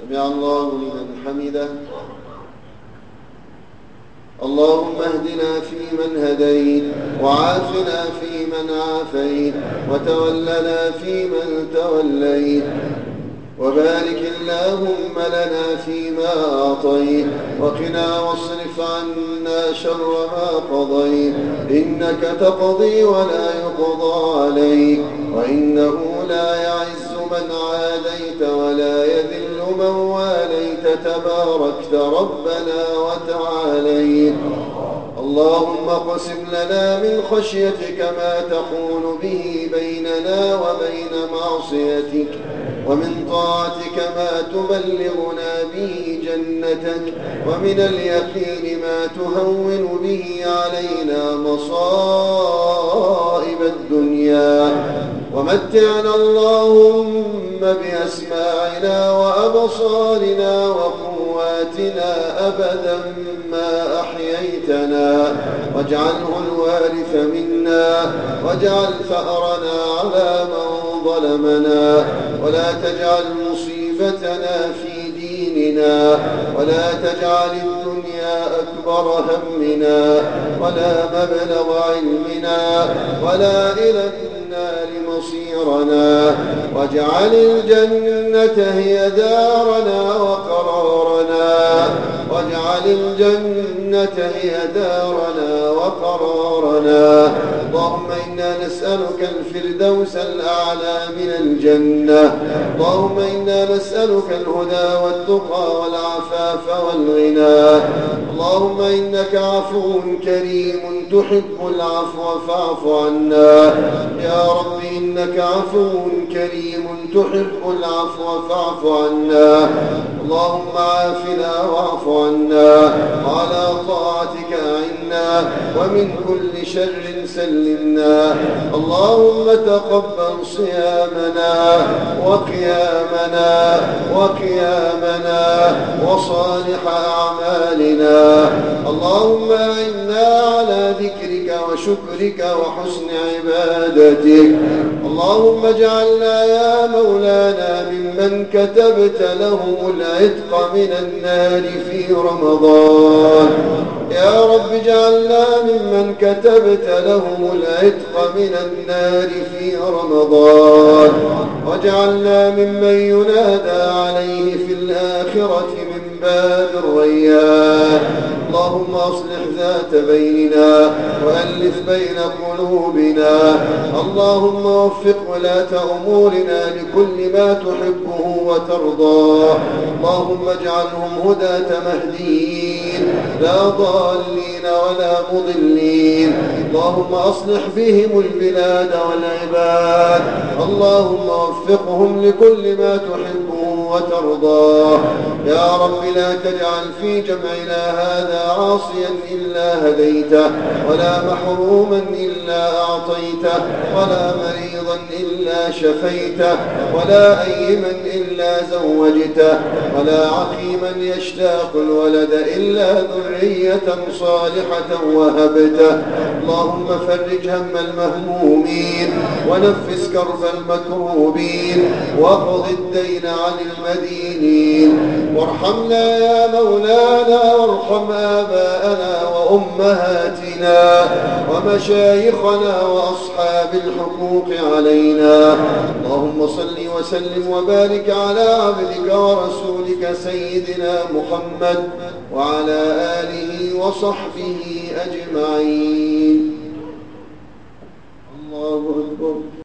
سمع الله لمن حمده. اللهم اهدنا فيمن هديت، وعافنا فيمن عافيت، وتولنا فيمن توليت، وبارك اللهم لنا فيما أعطيت، وقنا واصرف عنا شر ما قضيت، إنك تقضي ولا يقضى عليك، وإنه لا يعز من عاديت ولا يذل من واليت، تباركت ربنا وتعاليت. اللهم اقسم لنا من خشيتك ما تحول به بيننا وبين معصيتك، ومن طاعتك ما تبلغنا به جنتك، ومن اليقين ما تهون به علينا مصائب الدنيا، ومتعنا اللهم بأسماعنا وأبصارنا وقواتنا أبدا ما أحييتنا، واجعله الوارث منا، واجعل ثأرنا على من ظلمنا، ولا تجعل مصيبتنا في ديننا، ولا تجعل الدنيا أكبر همنا، ولا مبلغ علمنا، ولا إلى النار مصيرنا، واجعل الجنة هي دارنا وقرارنا، واجعل الجنة هي دارنا وقرارنا. اللهم إنا نسألك الفردوس الأعلى من الجنة. اللهم إنا نسألك الهدى والتقى والعفاف والغنى. اللهم إنك عفو كريم تحب العفو فاعف عنا. يا رب إنك عفو كريم تحب العفو فاعف عنا. اللهم عافنا واعف عنا، على طاعتك أعنا، ومن كل شر سلمنا. اللهم تقبل صيامنا وقيامنا وصالح أعمالنا. اللهم أعنا على ذكرك وشكرك وحسن عبادتك. اللهم اجعلنا يا مولانا ممن كتبت لهم العتق من النار في رمضان. يا رب اجعلنا ممن كتبت لهم العتق من النار في رمضان، واجعلنا ممن ينادى عليه في الآخرة من باب الريان. اللهم أصلح ذات بيننا وألف بين قلوبنا. اللهم وفق ولاة أمورنا لكل ما تحبه وترضاه. اللهم اجعلهم هداة مهديين لا ضالين ولا مضلين. اللهم أصلح بهم البلاد والعباد. اللهم وفقهم لكل ما تحبه وترضاه. يا رب لا تجعل في جمعنا هذا عاصيا إلا هديته، ولا محروما إلا أعطيته، ولا مريضا إلا شفيته، ولا أيما إلا زوجته، ولا عقيما يشتاق الولد إلا ذرية صالحة وهبته. اللهم فرج هم المهمومين، ونفس كرب المكروبين، واقض الدين عن المدينين. وارحمنا يا مولانا، وارحم آباءنا وأمهاتنا ومشايخنا وأصحاب الحقوق علينا. اللهم صل وسلم وبارك على عبدك ورسولك سيدنا محمد وعلى آله وصحبه أجمعين.